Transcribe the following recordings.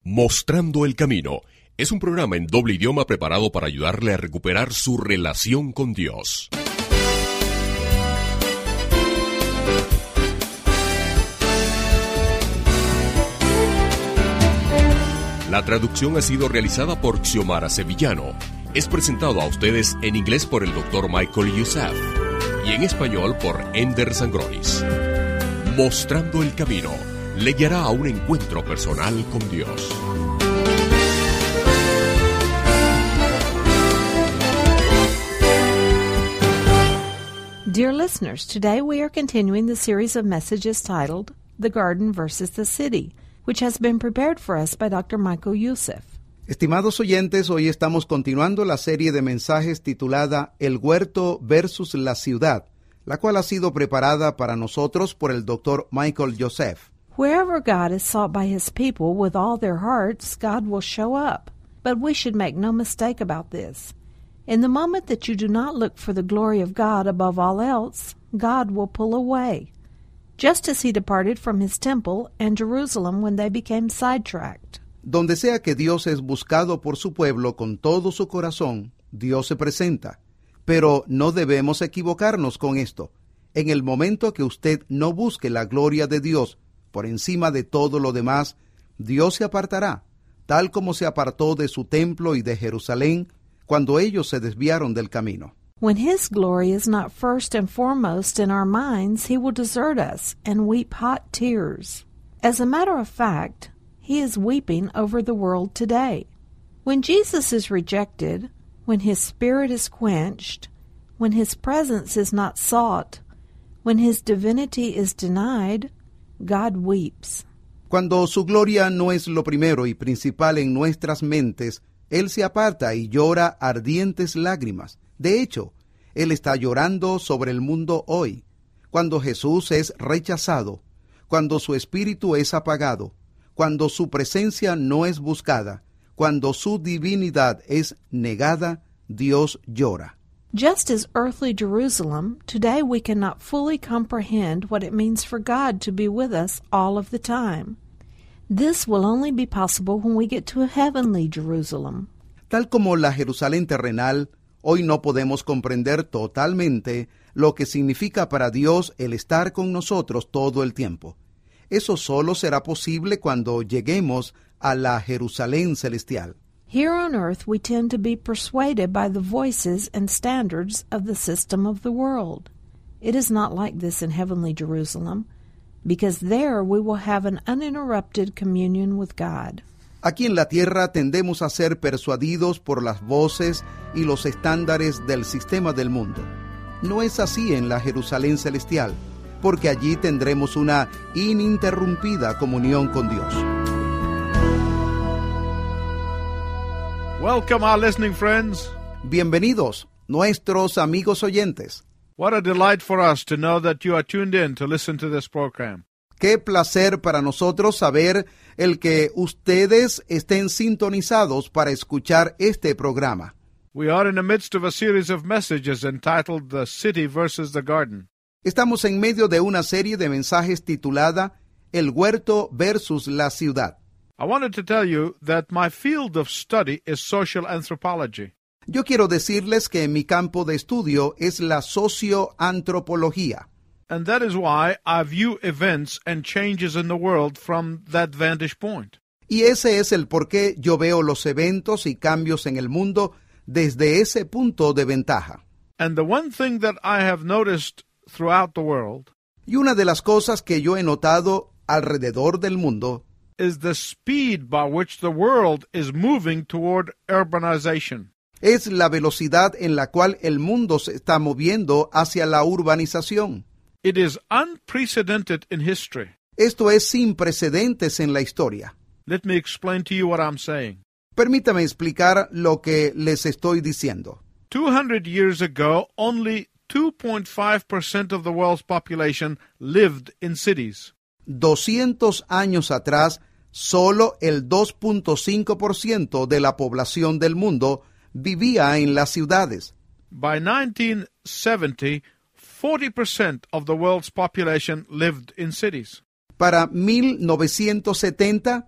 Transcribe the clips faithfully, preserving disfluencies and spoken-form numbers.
Mostrando el Camino es un programa en doble idioma preparado para ayudarle a recuperar su relación con Dios. La traducción ha sido realizada por Xiomara Sevillano. Es presentado a ustedes en inglés por el doctor Michael Youssef y en español por Ender Sangronis. Mostrando el Camino le guiará a un encuentro personal con Dios. Dear listeners, today we are continuing the series of messages titled The Garden versus the City, which has been prepared for us by doctor Michael Youssef. Estimados oyentes, hoy estamos continuando la serie de mensajes titulada El huerto versus la ciudad, la cual ha sido preparada para nosotros por el doctor Michael Youssef. Wherever God is sought by his people with all their hearts, God will show up. But we should make no mistake about this. In the moment that you do not look for the glory of God above all else, God will pull away, just as he departed from his temple and Jerusalem when they became sidetracked. Donde sea que Dios es buscado por su pueblo con todo su corazón, Dios se presenta. Pero no debemos equivocarnos con esto. En el momento que usted no busque la gloria de Dios por encima de todo lo demás, Dios se apartará, tal como se apartó de su templo y de Jerusalén cuando ellos se desviaron del camino. When his glory is not first and foremost in our minds, he will desert us and weep hot tears. As a matter of fact, he is weeping over the world today. When Jesus is rejected, when his spirit is quenched, when his presence is not sought, when his divinity is denied, God weeps. Cuando su gloria no es lo primero y principal en nuestras mentes, Él se aparta y llora ardientes lágrimas. De hecho, Él está llorando sobre el mundo hoy, cuando Jesús es rechazado, cuando su espíritu es apagado, cuando su presencia no es buscada, cuando su divinidad es negada, Dios llora. Just as earthly Jerusalem, today we cannot fully comprehend what it means for God to be with us all of the time. This will only be possible when we get to a heavenly Jerusalem. Tal como la Jerusalén terrenal, hoy no podemos comprender totalmente lo que significa para Dios el estar con nosotros todo el tiempo. Eso solo será posible cuando lleguemos a la Jerusalén celestial. Here on earth we tend to be persuaded by the voices and standards of the system of the world. It is not like this in heavenly Jerusalem, because there we will have an uninterrupted communion with God. Aquí en la tierra tendemos a ser persuadidos por las voces y los estándares del sistema del mundo. No es así en la Jerusalén celestial, porque allí tendremos una ininterrumpida comunión con Dios. Welcome, our listening friends. Bienvenidos, nuestros amigos oyentes. What a delight for us to know that you are tuned in to listen to this program. Qué placer para nosotros saber el que ustedes estén sintonizados para escuchar este programa. We are in the midst of a series of messages entitled The City versus the Garden. Estamos en medio de una serie de mensajes titulada El huerto versus la ciudad. I wanted to tell you that my field of study is social anthropology. Yo quiero decirles que mi campo de estudio es la socioantropología. And that is why I view events and changes in the world from that vantage point. Y ese es el por qué yo veo los eventos y cambios en el mundo desde ese punto de ventaja. And the one thing that I have noticed throughout the world Y una de las cosas que yo he notado alrededor del mundo is the speed by which the world is moving toward urbanization. es la velocidad en la cual el mundo se está moviendo hacia la urbanización. It is unprecedented in history. Esto es sin precedentes en la historia. Let me explain to you what I'm saying. Permítame explicar lo que les estoy diciendo. two hundred years ago, only two point five percent of the world's population lived in cities. doscientos años atrás, solo el dos punto cinco por ciento de la población del mundo vivía en las ciudades. By nineteen seventy, forty percent of the world's population lived in cities. Para mil novecientos setenta,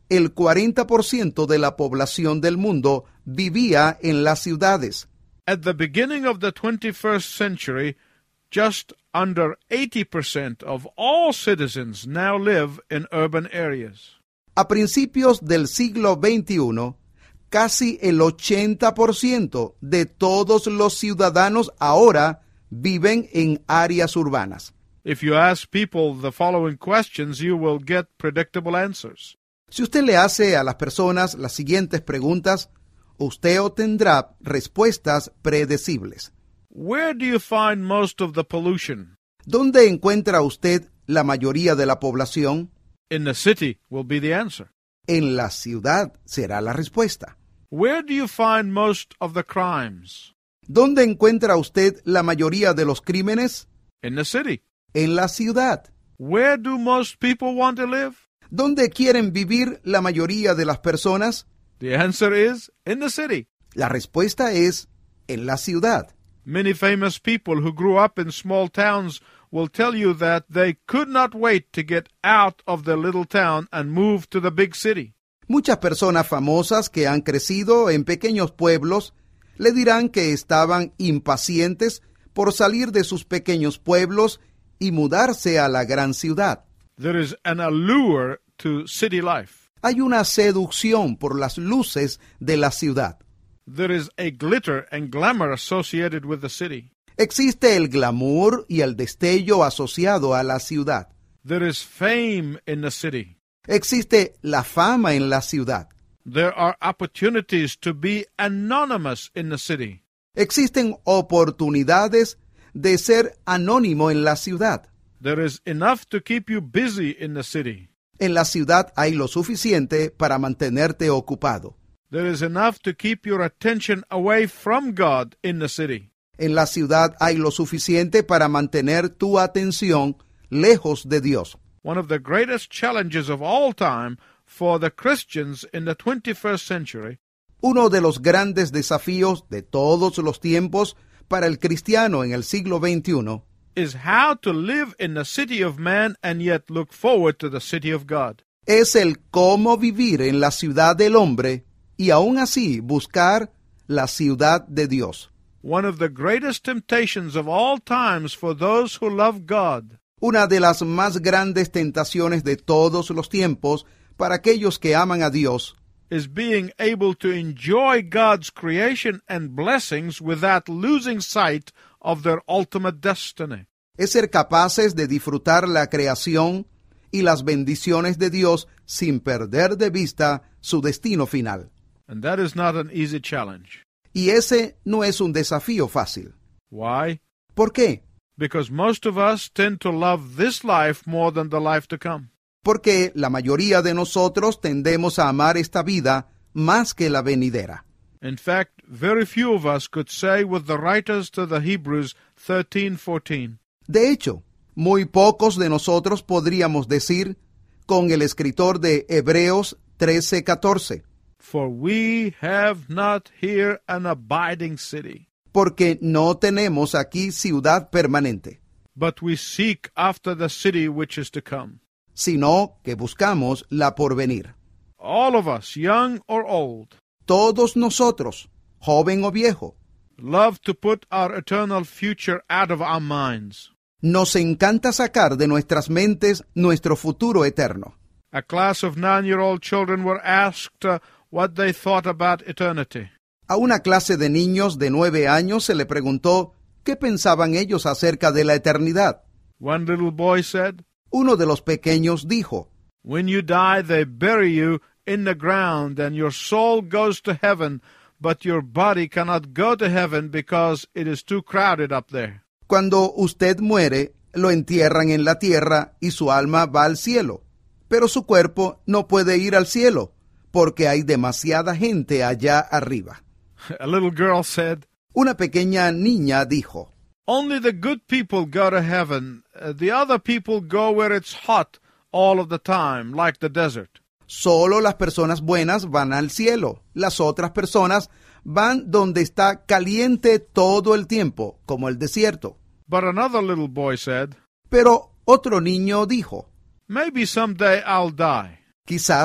el cuarenta por ciento de la población del mundo vivía en las ciudades. At the beginning of the twenty-first century, just under eighty percent of all citizens now live in urban areas. A principios del siglo veintiuno, casi el ochenta por ciento de todos los ciudadanos ahora viven en áreas urbanas. If you ask people the following questions, you will get predictable answers. Si usted le hace a las personas las siguientes preguntas, usted obtendrá respuestas predecibles. Where do you find most of the pollution? ¿Dónde encuentra usted la mayoría de la población? In the city will be the answer. En la ciudad será la respuesta. Where do you find most of the crimes? ¿Dónde encuentra usted la mayoría de los crímenes? In the city. En la ciudad. Where do most people want to live? ¿Dónde quieren vivir la mayoría de las personas? The answer is in the city. La respuesta es en la ciudad. Many famous people who grew up in small towns will tell you that they could not wait to get out of their little town and move to the big city. Muchas personas famosas que han crecido en pequeños pueblos le dirán que estaban impacientes por salir de sus pequeños pueblos y mudarse a la gran ciudad. There is an allure to city life. Hay una seducción por las luces de la ciudad. There is a glitter and glamour associated with the city. Existe el glamour y el destello asociado a la ciudad. There is fame in the city. Existe la fama en la ciudad. There are opportunities to be anonymous in the city. Existen oportunidades de ser anónimo en la ciudad. There is enough to keep you busy in the city. En la ciudad hay lo suficiente para mantenerte ocupado. There is enough to keep your attention away from God in the city. En la ciudad hay lo suficiente para mantener tu atención lejos de Dios. One of the greatest challenges of all time for the Christians in the twenty-first century Uno de los grandes desafíos de todos los tiempos para el cristiano en el siglo veintiuno is how to live in the city of man and yet look forward to the city of God. es el cómo vivir en la ciudad del hombre y aún así buscar la ciudad de Dios. One of the greatest temptations of all times for those who love God Una de las más grandes tentaciones de todos los tiempos para aquellos que aman a Dios is being able to enjoy God's creation and blessings without losing sight of their ultimate destiny. es ser capaces de disfrutar la creación y las bendiciones de Dios sin perder de vista su destino final. And that is not an easy challenge. Y ese no es un desafío fácil. Why? ¿Por qué? Because most of us tend to love this life more than the life to come. Porque la mayoría de nosotros tendemos a amar esta vida más que la venidera. In fact, very few of us could say with the writers to the Hebrews thirteen fourteen, De hecho, muy pocos de nosotros podríamos decir con el escritor de Hebreos trece catorce, For we have not here an abiding city, porque no tenemos aquí ciudad permanente, but we seek after the city which is to come. sino que buscamos la porvenir. All of us, young or old, Todos nosotros, joven o viejo, love to put our eternal future out of our minds. nos encanta sacar de nuestras mentes nuestro futuro eterno. A class of nine-year-old children were asked uh, what they thought about eternity. A una clase de niños de nueve años se le preguntó qué pensaban ellos acerca de la eternidad. One little boy said, Uno de los pequeños dijo, When you die, they bury you in the ground, and your soul goes to heaven, but your body cannot go to heaven because it is too crowded up there. Cuando usted muere, lo entierran en la tierra y su alma va al cielo, pero su cuerpo no puede ir al cielo porque hay demasiada gente allá arriba. A little girl said, Una pequeña niña dijo, Only the good people go to heaven. Uh, the other people go where it's hot all of the time, like the desert. Solo las personas buenas van al cielo. Las otras personas van donde está caliente todo el tiempo, como el desierto. But another little boy said, Pero otro niño dijo, Maybe someday I'll die. quizás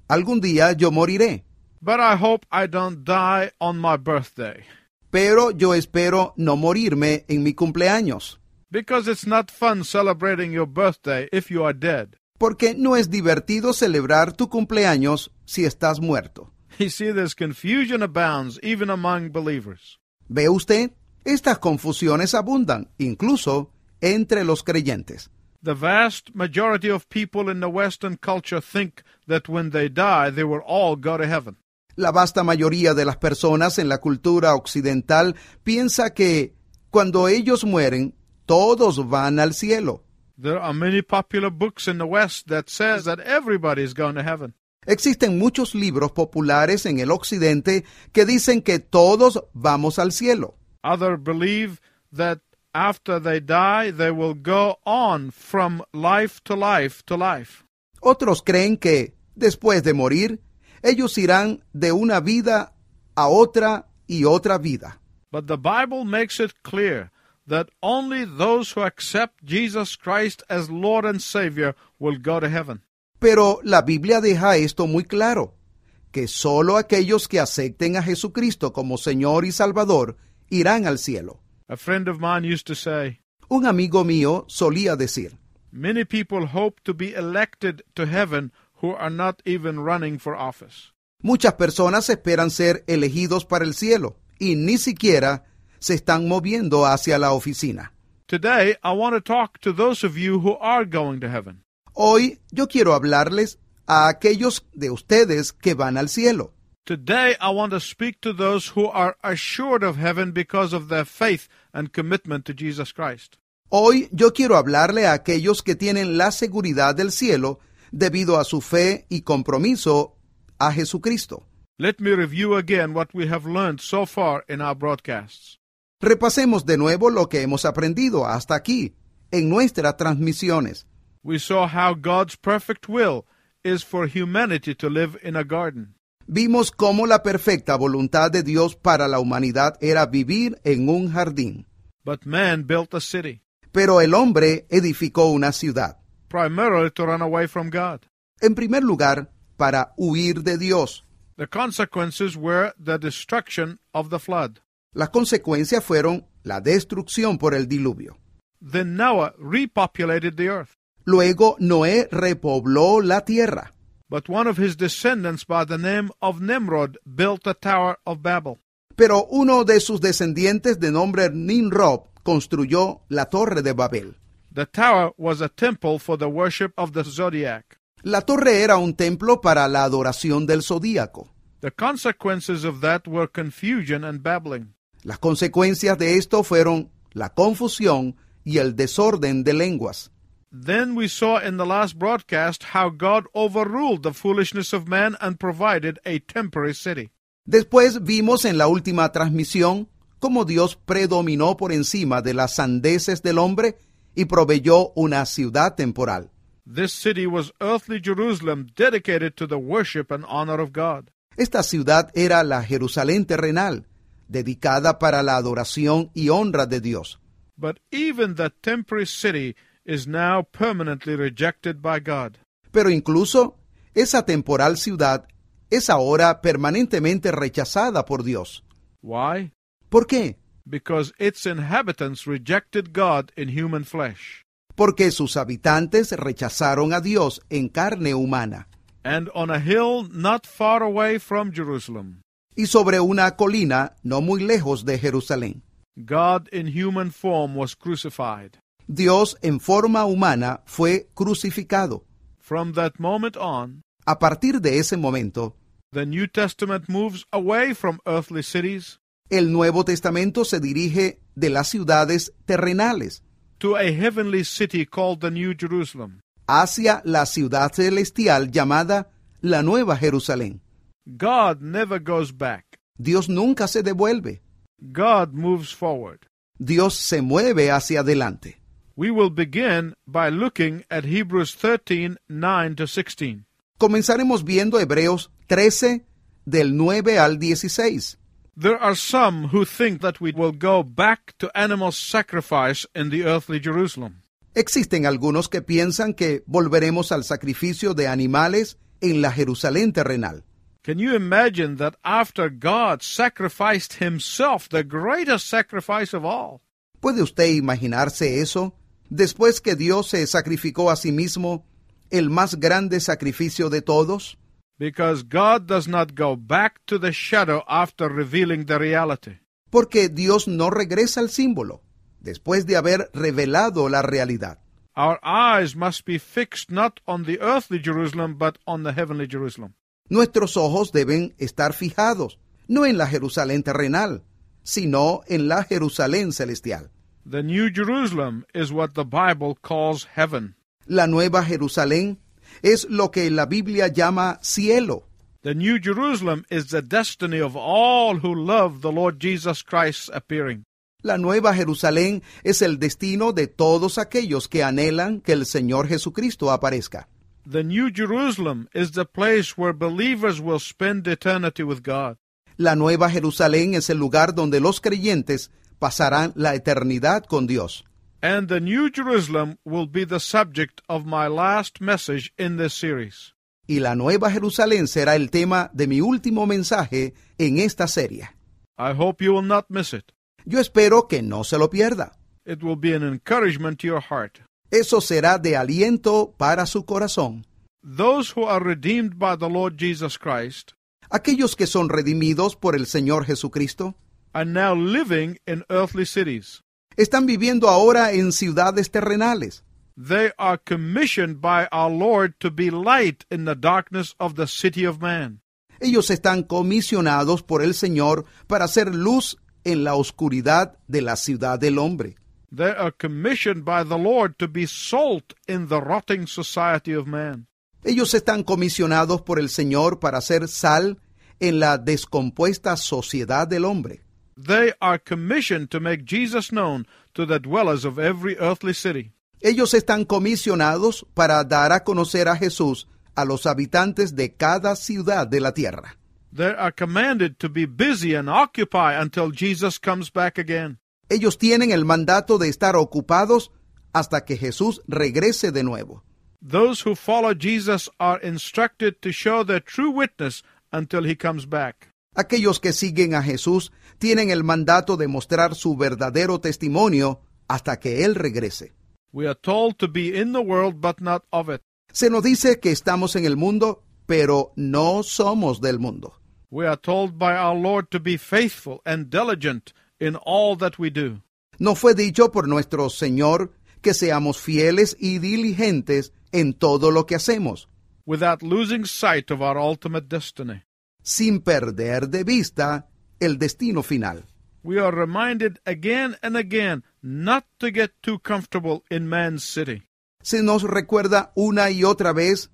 algún día yo moriré, but I hope I don't die on my birthday, pero yo espero no morirme en mi cumpleaños, because it's not fun celebrating your birthday if you are dead. porque no es divertido celebrar tu cumpleaños si estás muerto. You see, this confusion abounds even among believers. ¿Ve usted? Estas confusiones abundan, incluso entre los creyentes. The vast majority of people in the Western culture think that when they die, they will all go to heaven. La vasta mayoría de las personas en la cultura occidental piensa que cuando ellos mueren, todos van al cielo. There are many popular books in the West that says that everybody is going to heaven. Existen muchos libros populares en el occidente que dicen que todos vamos al cielo. Others believe that after they die, they will go on from life to life to life. Otros creen que, después de morir, ellos irán de una vida a otra y otra vida. But the Bible makes it clear that only those who accept Jesus Christ as Lord and Savior will go to heaven. Pero la Biblia deja esto muy claro, que solo aquellos que acepten a Jesucristo como Señor y Salvador irán al cielo. A friend of mine used to say, Un amigo mío solía decir, many people hope to be elected to heaven who are not even running for office. muchas personas esperan ser elegidos para el cielo y ni siquiera se están moviendo hacia la oficina. Today, I want to talk to those of you who are going to heaven. Hoy yo quiero hablarles a aquellos de ustedes que van al cielo. Today, I want to speak to those who are assured of heaven because of their faith and commitment to Jesus Christ. Hoy yo quiero hablarle a aquellos que tienen la seguridad del cielo debido a su fe y compromiso a Jesucristo. Let me review again what we have learned so far in our broadcasts. Repasemos de nuevo lo que hemos aprendido hasta aquí en nuestras transmisiones. We saw how God's perfect will is for humanity to live in a garden. Vimos cómo la perfecta voluntad de Dios para la humanidad era vivir en un jardín. But man built a city, Pero el hombre edificó una ciudad, primarily to run away from God. en primer lugar, para huir de Dios. The consequences were the destruction of the flood. Las consecuencias fueron la destrucción por el diluvio. Then Noah repopulated the earth. Luego Noé repobló la tierra, But one of his descendants by the name of Nimrod built the Tower of Babel. pero uno de sus descendientes de nombre Nimrod construyó la torre de Babel. The tower was a temple for the worship of the zodiac. La torre era un templo para la adoración del zodíaco. The consequences of that were confusion and babbling. Las consecuencias de esto fueron la confusión y el desorden de lenguas. Then we saw in the last broadcast how God overruled the foolishness of man and provided a temporary city. Después vimos en la última transmisión cómo Dios predominó por encima de las sandeces del hombre y proveyó una ciudad temporal. This city was earthly Jerusalem dedicated to the worship and honor of God. Esta ciudad era la Jerusalén terrenal, dedicada para la adoración y honra de Dios. But even the temporary city is now permanently rejected by God. Pero incluso esa temporal ciudad es ahora permanentemente rechazada por Dios. Why? ¿Por qué? Because its inhabitants rejected God in human flesh. Porque sus habitantes rechazaron a Dios en carne humana. And on a hill not far away from Jerusalem, Y sobre una colina no muy lejos de Jerusalén, God in human form was crucified. Dios en forma humana fue crucificado. From that moment on, A partir de ese momento, the New Testament moves away from earthly cities el Nuevo Testamento se dirige de las ciudades terrenales to a heavenly city called the New Jerusalem. hacia la ciudad celestial llamada la Nueva Jerusalén. God never goes back. Dios nunca se devuelve. God moves forward. Dios se mueve hacia adelante. We will begin by looking at Hebrews thirteen, nine to sixteen. Comenzaremos viendo Hebreos trece, del nueve al dieciséis. There are some who think that we will go back to animal sacrifice in the earthly Jerusalem. Existen algunos que piensan que volveremos al sacrificio de animales en la Jerusalén terrenal. Can you imagine that after God sacrificed himself, the greatest sacrifice of all? ¿Puede usted imaginarse eso? Después que Dios se sacrificó a sí mismo, el más grande sacrificio de todos. Because God does not go back to the shadow after revealing the reality. Porque Dios no regresa al símbolo, después de haber revelado la realidad. Our eyes must be fixed not on the earthly Jerusalem, but on the heavenly Jerusalem. Nuestros ojos deben estar fijados, no en la Jerusalén terrenal, sino en la Jerusalén celestial. The New Jerusalem is what the Bible calls heaven. La Nueva Jerusalén es lo que la Biblia llama cielo. The New Jerusalem is the destiny of all who love the Lord Jesus Christ's appearing. La Nueva Jerusalén es el destino de todos aquellos que anhelan que el Señor Jesucristo aparezca. The New Jerusalem is the place where believers will spend eternity with God. La Nueva Jerusalén es el lugar donde los creyentes pasarán la eternidad con Dios. And the New Jerusalem will be the subject of my last message in this series. Y la Nueva Jerusalén será el tema de mi último mensaje en esta serie. I hope you will not miss it. Yo espero que no se lo pierda. It will be an encouragement to your heart. Eso será de aliento para su corazón. Those who are redeemed by the Lord Jesus Christ Aquellos que son redimidos por el Señor Jesucristo are now living in earthly cities. están viviendo ahora en ciudades terrenales. They are commissioned by our Lord to be light in the darkness of the city of man. Ellos están comisionados por el Señor para hacer luz en la oscuridad de la ciudad del hombre. They are commissioned by the Lord to be salt in the rotting society of man. Ellos están comisionados por el Señor para hacer sal en la descompuesta sociedad del hombre. They are commissioned to make Jesus known to the dwellers of every earthly city. Ellos están comisionados para dar a conocer a Jesús a los habitantes de cada ciudad de la tierra. They are commanded to be busy and occupy until Jesus comes back again. Ellos tienen el mandato de estar ocupados hasta que Jesús regrese de nuevo. Those who follow Jesus are instructed to show their true witness until he comes back. Aquellos que siguen a Jesús tienen el mandato de mostrar su verdadero testimonio hasta que Él regrese. We are told to be in the world, but not of it. Se nos dice que estamos en el mundo, pero no somos del mundo. We are told by our Lord to be faithful and diligent in all that we do. Nos fue dicho por nuestro Señor que seamos fieles y diligentes en todo lo que hacemos, without losing sight of our ultimate destiny. sin perder de vista el destino final. We are reminded again and again not to get too comfortable in man's city. Se nos recuerda una y otra vez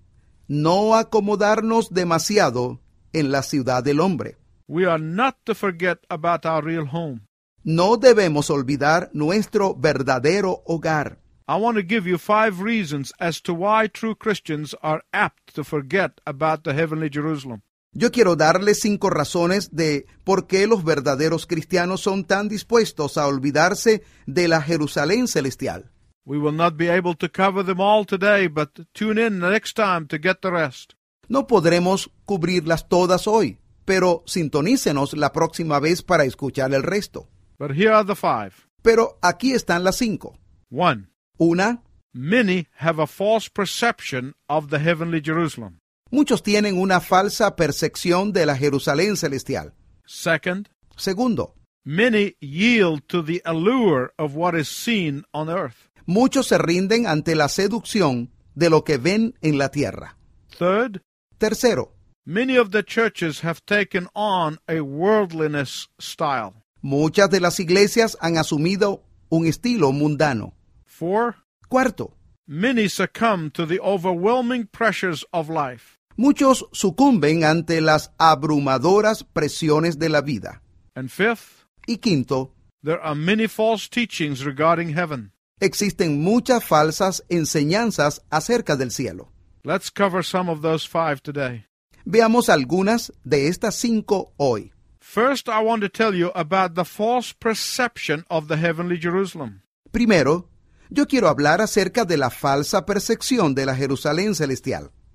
no acomodarnos demasiado en la ciudad del hombre. We are not to forget about our real home. No debemos olvidar nuestro verdadero hogar. I want to give you five reasons as to why true Christians are apt to forget about the heavenly Jerusalem. Yo quiero darles cinco razones de por qué los verdaderos cristianos son tan dispuestos a olvidarse de la Jerusalén celestial. We will not be able to cover them all today, but tune in the next time to get the rest. No podremos cubrirlas todas hoy, pero sintonícenos la próxima vez para escuchar el resto. But here are the five. Pero aquí están las cinco. One, Una, many have a false perception of the heavenly Jerusalem. muchos tienen una falsa percepción de la Jerusalén celestial. Second, Segundo, many yield to the allure of what is seen on earth. muchos se rinden ante la seducción de lo que ven en la tierra. Third, Tercero, many of the churches have taken on a worldliness style. muchas de las iglesias han asumido un estilo mundano. Four, Cuarto, many succumb to the overwhelming pressures of life. muchos sucumben ante las abrumadoras presiones de la vida. And fifth, Y quinto, there are many false teachings regarding heaven. existen muchas falsas enseñanzas acerca del cielo. Let's cover some of those five today. Veamos algunas de estas cinco hoy. First, I want to tell you about the false perception of the heavenly Jerusalem. Primero, yo quiero hablar acerca de la falsa percepción de la Jerusalén celestial.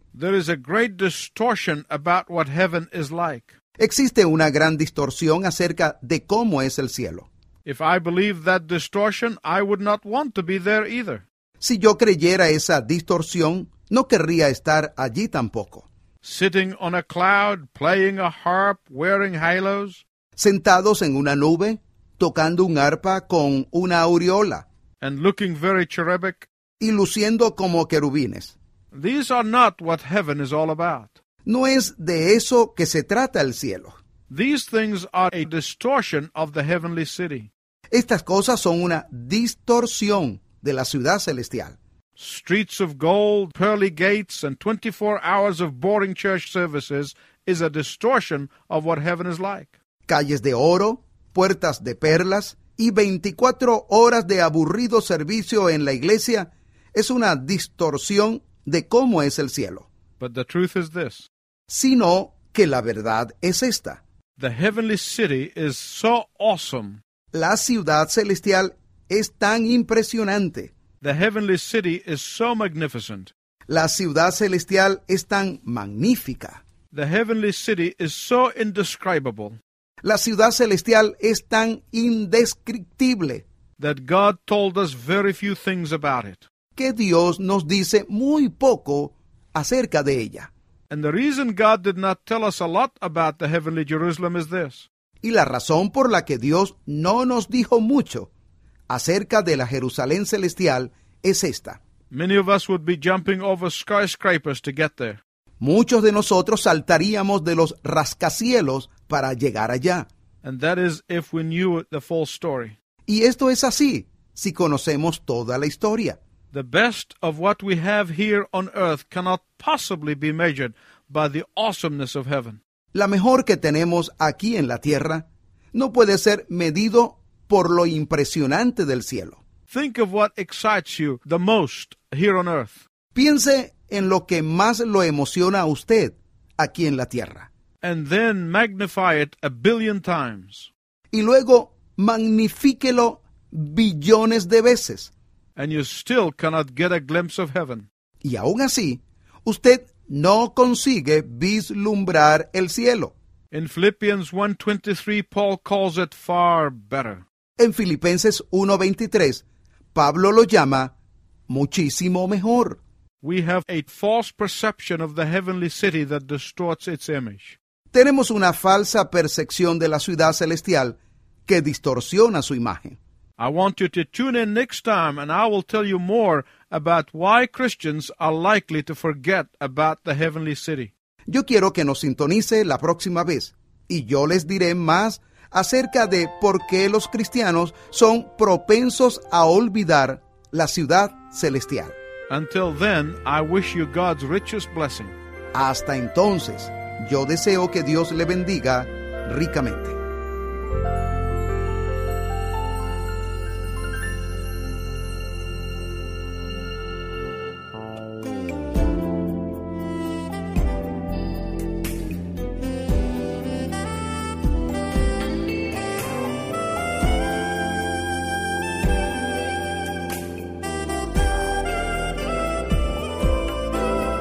There is a great distortion about what heaven is like. Existe una gran distorsión acerca de cómo es el cielo. If I believed that distortion, I would not want to be there either. Si yo creyera esa distorsión, no querría estar allí tampoco. Sitting on a cloud, playing a harp, wearing halos, Sentados en una nube, tocando un arpa con una aureola and looking very cherubic. y luciendo como querubines. These are not what heaven is all about. No es de eso que se trata el cielo. These things are a distortion of the heavenly city. Estas cosas son una distorsión de la ciudad celestial. Streets of gold, pearly gates, and twenty-four hours of boring church services is a distortion of what heaven is like. Calles de oro, puertas de perlas y veinticuatro horas de aburrido servicio en la iglesia es una distorsión de cómo es el cielo. But the truth is this. Sino que la verdad es esta. The heavenly city is so awesome. La ciudad celestial es tan impresionante. The heavenly city is so magnificent. La ciudad celestial es tan magnífica. The heavenly city is so indescribable La ciudad celestial es tan indescriptible that God told us very few things about it. que Dios nos dice muy poco acerca de ella. And the reason God did not tell us a lot about the heavenly Jerusalem is this. Y la razón por la que Dios no nos dijo mucho acerca de la Jerusalén celestial es esta. Many of us would be jumping over skyscrapers to get there. Muchos de nosotros saltaríamos de los rascacielos para llegar allá. And that is if we knew the full story. Y esto es así, si conocemos toda la historia. The best of what we have here on earth cannot possibly be measured by the awesomeness of heaven. La mejor que tenemos aquí en la tierra no puede ser medido por lo impresionante del cielo. Think of what excites you the most here on earth. Piense en lo que más lo emociona a usted aquí en la tierra. And then magnify it a billion times. Y luego magnifíquelo billones de veces. And you still cannot get a glimpse of heaven. Y aún así, usted no consigue vislumbrar el cielo. In Philippians one twenty-three, Paul calls it far better. En Filipenses uno veintitrés, Pablo lo llama muchísimo mejor. We have a false perception of the heavenly city that distorts its image. Tenemos una falsa percepción de la ciudad celestial que distorsiona su imagen. I want you to tune in next time and I will tell you more about why Christians are likely to forget about the heavenly city. Yo quiero que nos sintonice la próxima vez y yo les diré más acerca de por qué los cristianos son propensos a olvidar la ciudad celestial. Until then, I wish you God's richest blessing. Hasta entonces, yo deseo que Dios le bendiga ricamente.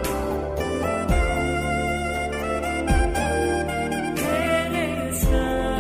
Eres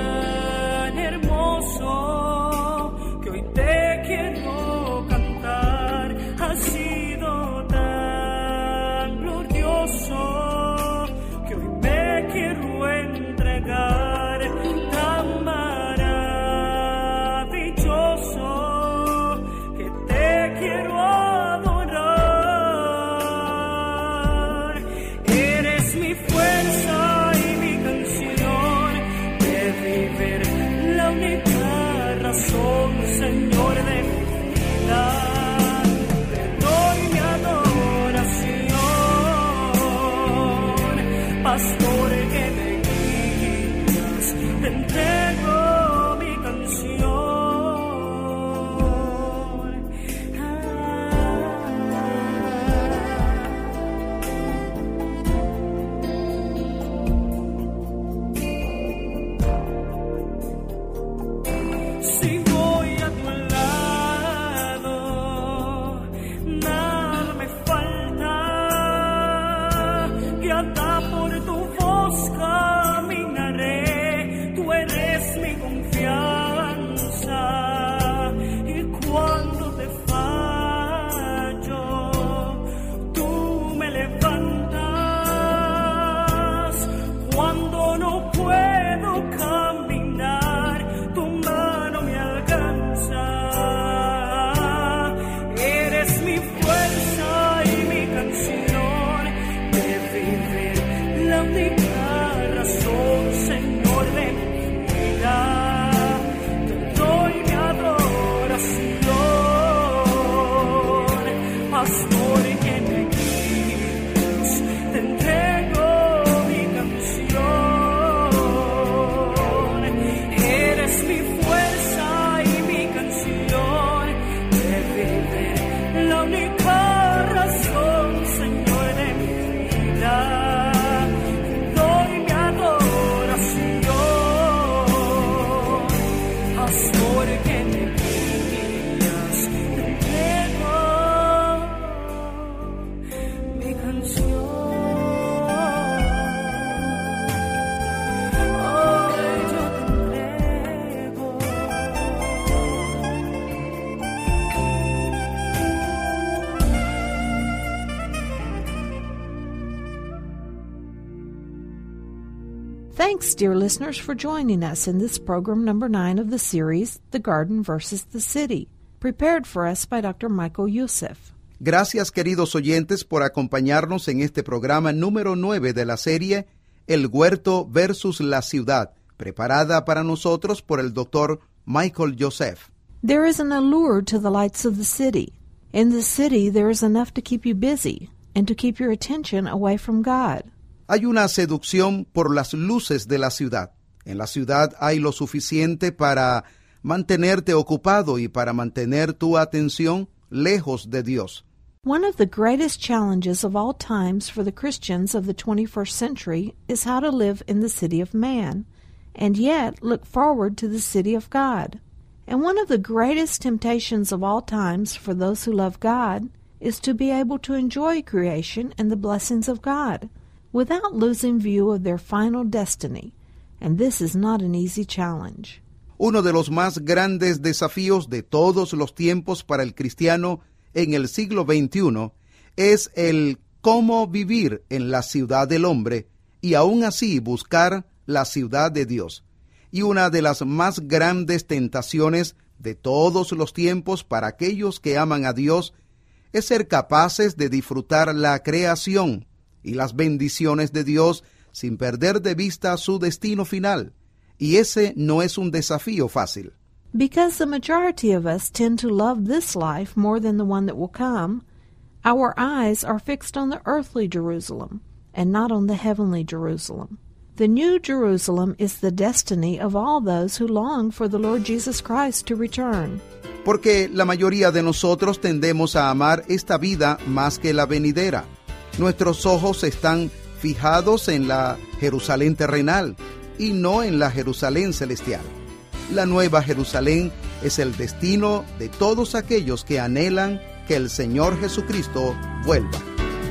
Thanks, dear listeners, for joining us in this program number nine of the series, The Garden versus the City, prepared for us by Doctor Michael Youssef. Gracias, queridos oyentes, por acompañarnos en este programa número nueve de la serie El Huerto versus la Ciudad, preparada para nosotros por el doctor Michael Youssef. There is an allure to the lights of the city. In the city, there is enough to keep you busy and to keep your attention away from God. Hay una seducción por las luces de la ciudad. En la ciudad hay lo suficiente para mantenerte ocupado y para mantener tu atención lejos de Dios. One of the greatest challenges of all times for the Christians of the twenty-first century is how to live in the city of man, and yet look forward to the city of God. And one of the greatest temptations of all times for those who love God is to be able to enjoy creation and the blessings of God without losing view of their final destiny, and this is not an easy challenge. Uno de los más grandes desafíos de todos los tiempos para el cristiano en el siglo veintiuno es el cómo vivir en la ciudad del hombre y aún así buscar la ciudad de Dios. Y una de las más grandes tentaciones de todos los tiempos para aquellos que aman a Dios es ser capaces de disfrutar la creación y las bendiciones de Dios sin perder de vista su destino final. Y ese no es un desafío fácil. Because the majority of us tend to love this life more than the one that will come, our eyes are fixed on the earthly Jerusalem and not on the heavenly Jerusalem. The new Jerusalem is the destiny of all those who long for the Lord Jesus Christ to return. Porque la mayoría de nosotros tendemos a amar esta vida más que la venidera. Nuestros ojos están fijados en la Jerusalén terrenal y no en la Jerusalén celestial. La nueva Jerusalén es el destino de todos aquellos que anhelan que el Señor Jesucristo vuelva.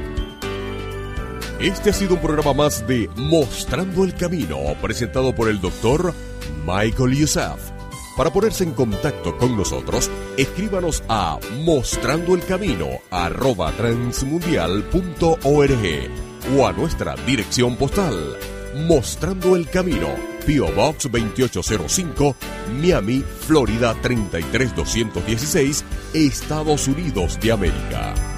Este ha sido un programa más de Mostrando el Camino, presentado por el doctor Michael Youssef. Para ponerse en contacto con nosotros, escríbanos a mostrandoelcamino arroba transmundial punto org o a nuestra dirección postal, Mostrando el Camino, P O Box veintiocho cero cinco, Miami, Florida treinta y tres mil doscientos dieciséis, Estados Unidos de América.